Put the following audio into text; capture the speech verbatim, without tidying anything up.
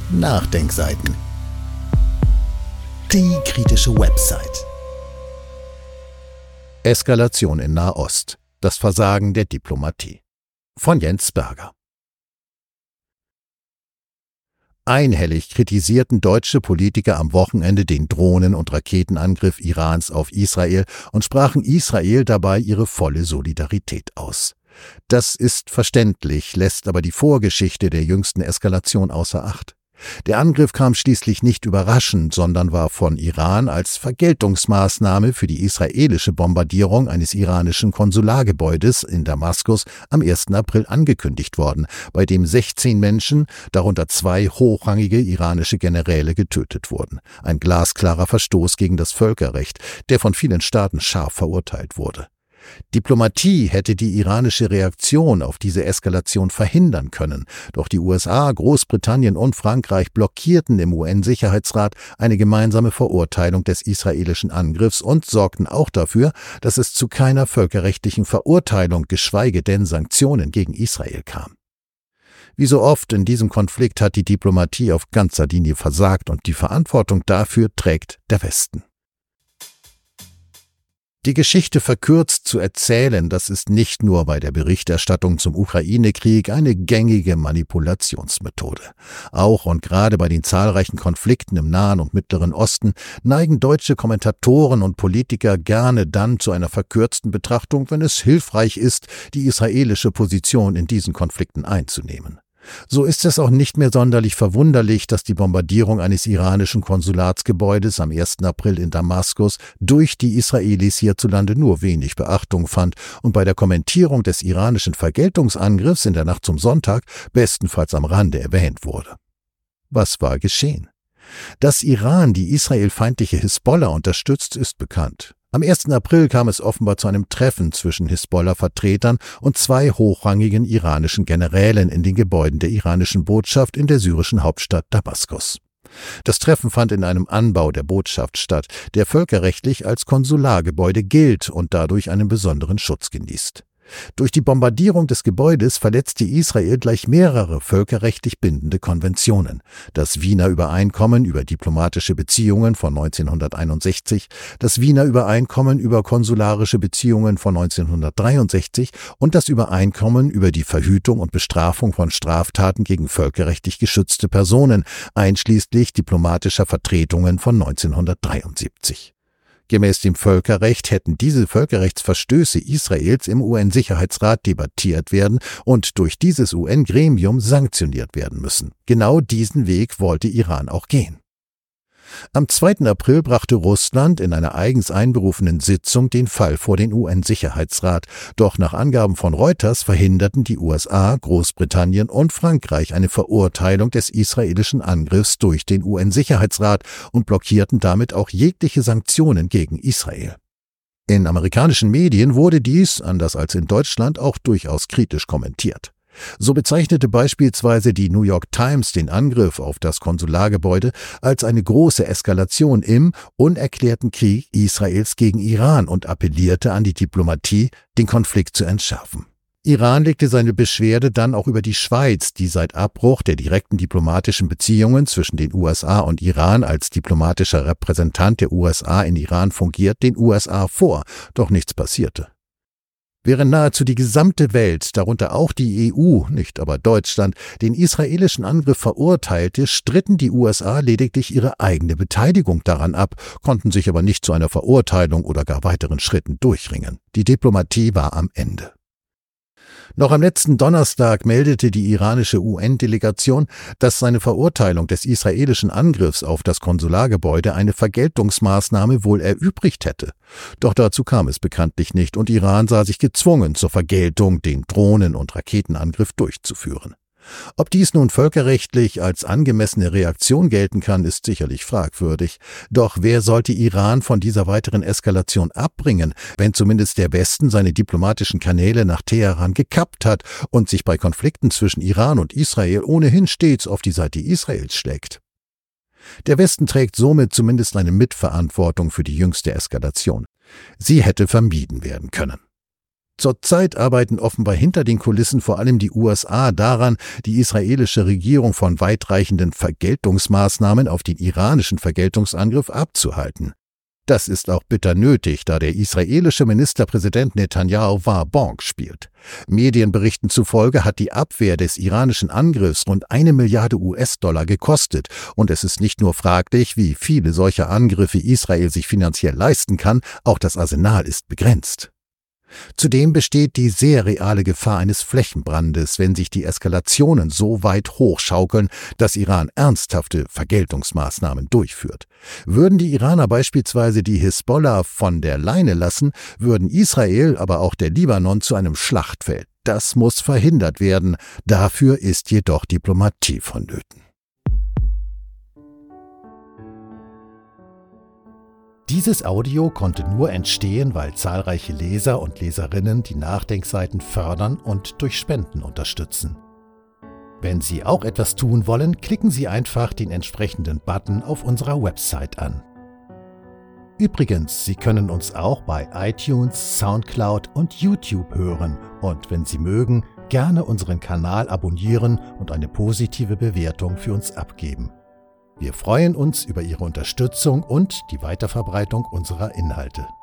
Nachdenkseiten. Die kritische Website. Eskalation in Nahost. Das Versagen der Diplomatie. Von Jens Berger. Einhellig kritisierten deutsche Politiker am Wochenende den Drohnen- und Raketenangriff Irans auf Israel und sprachen Israel dabei ihre volle Solidarität aus. Das ist verständlich, lässt aber die Vorgeschichte der jüngsten Eskalation außer Acht. Der Angriff kam schließlich nicht überraschend, sondern war von Iran als Vergeltungsmaßnahme für die israelische Bombardierung eines iranischen Konsulargebäudes in Damaskus am ersten April angekündigt worden, bei dem sechzehn Menschen, darunter zwei hochrangige iranische Generäle, getötet wurden. Ein glasklarer Verstoß gegen das Völkerrecht, der von vielen Staaten scharf verurteilt wurde. Diplomatie hätte die iranische Reaktion auf diese Eskalation verhindern können, doch die U S A, Großbritannien und Frankreich blockierten im U N-Sicherheitsrat eine gemeinsame Verurteilung des israelischen Angriffs und sorgten auch dafür, dass es zu keiner völkerrechtlichen Verurteilung, geschweige denn Sanktionen gegen Israel kam. Wie so oft in diesem Konflikt hat die Diplomatie auf ganzer Linie versagt und die Verantwortung dafür trägt der Westen. Die Geschichte verkürzt zu erzählen, das ist nicht nur bei der Berichterstattung zum Ukraine-Krieg eine gängige Manipulationsmethode. Auch und gerade bei den zahlreichen Konflikten im Nahen und Mittleren Osten neigen deutsche Kommentatoren und Politiker gerne dann zu einer verkürzten Betrachtung, wenn es hilfreich ist, die israelische Position in diesen Konflikten einzunehmen. So ist es auch nicht mehr sonderlich verwunderlich, dass die Bombardierung eines iranischen Konsulatsgebäudes am ersten April in Damaskus durch die Israelis hierzulande nur wenig Beachtung fand und bei der Kommentierung des iranischen Vergeltungsangriffs in der Nacht zum Sonntag bestenfalls am Rande erwähnt wurde. Was war geschehen? Dass Iran die israelfeindliche Hisbollah unterstützt, ist bekannt. Am ersten April kam es offenbar zu einem Treffen zwischen Hisbollah-Vertretern und zwei hochrangigen iranischen Generälen in den Gebäuden der iranischen Botschaft in der syrischen Hauptstadt Damaskus. Das Treffen fand in einem Anbau der Botschaft statt, der völkerrechtlich als Konsulargebäude gilt und dadurch einen besonderen Schutz genießt. Durch die Bombardierung des Gebäudes verletzte Israel gleich mehrere völkerrechtlich bindende Konventionen. Das Wiener Übereinkommen über diplomatische Beziehungen von neunzehnhunderteinundsechzig, das Wiener Übereinkommen über konsularische Beziehungen von neunzehnhundertdreiundsechzig und das Übereinkommen über die Verhütung und Bestrafung von Straftaten gegen völkerrechtlich geschützte Personen, einschließlich diplomatischer Vertretungen von neunzehnhundertdreiundsiebzig. Gemäß dem Völkerrecht hätten diese Völkerrechtsverstöße Israels im U N-Sicherheitsrat debattiert werden und durch dieses U N-Gremium sanktioniert werden müssen. Genau diesen Weg wollte Iran auch gehen. Am zweiten April brachte Russland in einer eigens einberufenen Sitzung den Fall vor den U N-Sicherheitsrat. Doch nach Angaben von Reuters verhinderten die U S A, Großbritannien und Frankreich eine Verurteilung des israelischen Angriffs durch den U N-Sicherheitsrat und blockierten damit auch jegliche Sanktionen gegen Israel. In amerikanischen Medien wurde dies, anders als in Deutschland, auch durchaus kritisch kommentiert. So bezeichnete beispielsweise die New York Times den Angriff auf das Konsulargebäude als eine große Eskalation im unerklärten Krieg Israels gegen Iran und appellierte an die Diplomatie, den Konflikt zu entschärfen. Iran legte seine Beschwerde dann auch über die Schweiz, die seit Abbruch der direkten diplomatischen Beziehungen zwischen den U S A und Iran als diplomatischer Repräsentant der U S A in Iran fungiert, den U S A vor, doch nichts passierte. Während nahezu die gesamte Welt, darunter auch die E U, nicht aber Deutschland, den israelischen Angriff verurteilte, stritten die U S A lediglich ihre eigene Beteiligung daran ab, konnten sich aber nicht zu einer Verurteilung oder gar weiteren Schritten durchringen. Die Diplomatie war am Ende. Noch am letzten Donnerstag meldete die iranische U N-Delegation, dass seine Verurteilung des israelischen Angriffs auf das Konsulargebäude eine Vergeltungsmaßnahme wohl erübrigt hätte. Doch dazu kam es bekanntlich nicht und Iran sah sich gezwungen, zur Vergeltung den Drohnen- und Raketenangriff durchzuführen. Ob dies nun völkerrechtlich als angemessene Reaktion gelten kann, ist sicherlich fragwürdig. Doch wer sollte Iran von dieser weiteren Eskalation abbringen, wenn zumindest der Westen seine diplomatischen Kanäle nach Teheran gekappt hat und sich bei Konflikten zwischen Iran und Israel ohnehin stets auf die Seite Israels schlägt? Der Westen trägt somit zumindest eine Mitverantwortung für die jüngste Eskalation. Sie hätte vermieden werden können. Zurzeit arbeiten offenbar hinter den Kulissen vor allem die U S A daran, die israelische Regierung von weitreichenden Vergeltungsmaßnahmen auf den iranischen Vergeltungsangriff abzuhalten. Das ist auch bitter nötig, da der israelische Ministerpräsident Netanyahu War-Bonk spielt. Medienberichten zufolge hat die Abwehr des iranischen Angriffs rund eine Milliarde U S-Dollar gekostet, und es ist nicht nur fraglich, wie viele solcher Angriffe Israel sich finanziell leisten kann, auch das Arsenal ist begrenzt. Zudem besteht die sehr reale Gefahr eines Flächenbrandes, wenn sich die Eskalationen so weit hochschaukeln, dass Iran ernsthafte Vergeltungsmaßnahmen durchführt. Würden die Iraner beispielsweise die Hisbollah von der Leine lassen, würden Israel, aber auch der Libanon zu einem Schlachtfeld. Das muss verhindert werden. Dafür ist jedoch Diplomatie vonnöten. Dieses Audio konnte nur entstehen, weil zahlreiche Leser und Leserinnen die Nachdenkseiten fördern und durch Spenden unterstützen. Wenn Sie auch etwas tun wollen, klicken Sie einfach den entsprechenden Button auf unserer Website an. Übrigens, Sie können uns auch bei iTunes, Soundcloud und YouTube hören und wenn Sie mögen, gerne unseren Kanal abonnieren und eine positive Bewertung für uns abgeben. Wir freuen uns über Ihre Unterstützung und die Weiterverbreitung unserer Inhalte.